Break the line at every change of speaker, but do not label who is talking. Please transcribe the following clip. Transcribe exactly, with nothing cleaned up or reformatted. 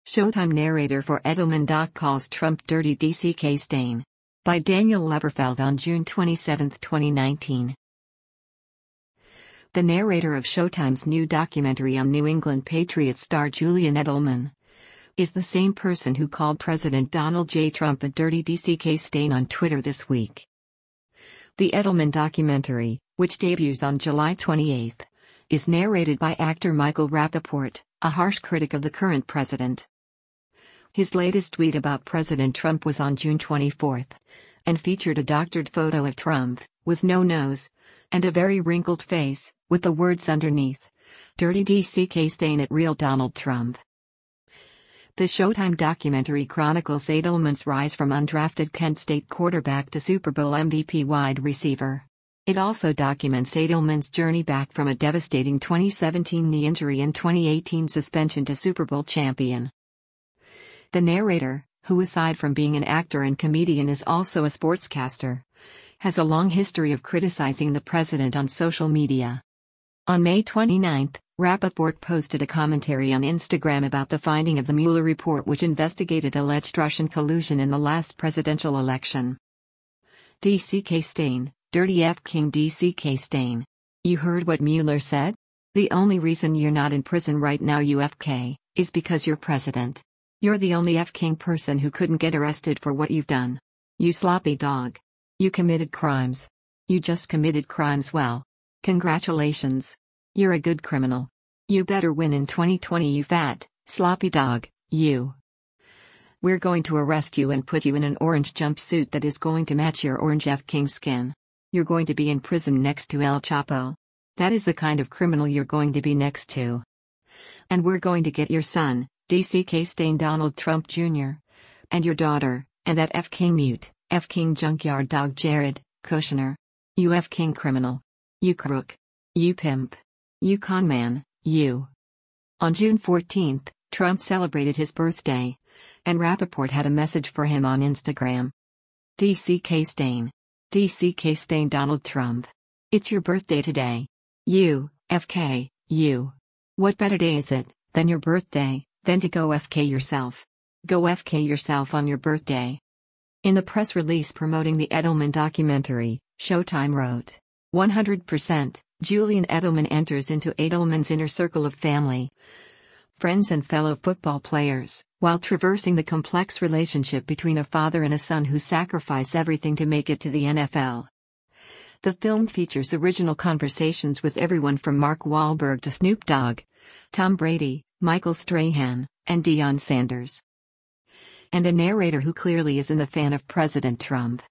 Showtime narrator for Edelman doc calls Trump dirty D C K stain. By Daniel Leberfeld on June twenty-seventh, twenty nineteen. The narrator of Showtime's new documentary on New England Patriots star Julian Edelman is the same person who called President Donald J. Trump a dirty D C K stain on Twitter this week. The Edelman documentary, which debuts on July twenty-eighth, is narrated by actor Michael Rapaport, a harsh critic of the current president. His latest tweet about President Trump was on June twenty-fourth, and featured a doctored photo of Trump, with no nose, and a very wrinkled face, with the words underneath, "Dirty D C K stain at real Donald Trump." The Showtime documentary chronicles Edelman's rise from undrafted Kent State quarterback to Super Bowl M V P wide receiver. It also documents Edelman's journey back from a devastating twenty seventeen knee injury and twenty eighteen suspension to Super Bowl champion. The narrator, who aside from being an actor and comedian is also a sportscaster, has a long history of criticizing the president on social media. On May twenty-ninth, Rapaport posted a commentary on Instagram about the finding of the Mueller report, which investigated alleged Russian collusion in the last presidential election. D C K stain, dirty F King D C K stain. You heard what Mueller said? The only reason you're not in prison right now, U F K, is because you're president. You're the only F King person who couldn't get arrested for what you've done. You sloppy dog. You committed crimes. You just committed crimes well. Congratulations. You're a good criminal. You better win in twenty twenty, you fat, sloppy dog, you. We're going to arrest you and put you in an orange jumpsuit that is going to match your orange F King skin. You're going to be in prison next to El Chapo. That is the kind of criminal you're going to be next to. And we're going to get your son, D C K stain Donald Trump Junior, and your daughter, and that F King mute, F King junkyard dog Jared Kushner. You F King criminal. You crook. You pimp. You conman, you. On June fourteenth, Trump celebrated his birthday, and Rapaport had a message for him on Instagram. D C K stain. D C K stain Donald Trump. It's your birthday today. You, F K, you. What better day is it, than your birthday, than to go F K yourself? Go F K yourself on your birthday. In the press release promoting the Edelman documentary, Showtime wrote, one hundred percent, Julian Edelman enters into Edelman's inner circle of family, friends and fellow football players, while traversing the complex relationship between a father and a son who sacrifice everything to make it to the N F L. The film features original conversations with everyone from Mark Wahlberg to Snoop Dogg, Tom Brady, Michael Strahan, and Deion Sanders. And a narrator who clearly isn't a fan of President Trump.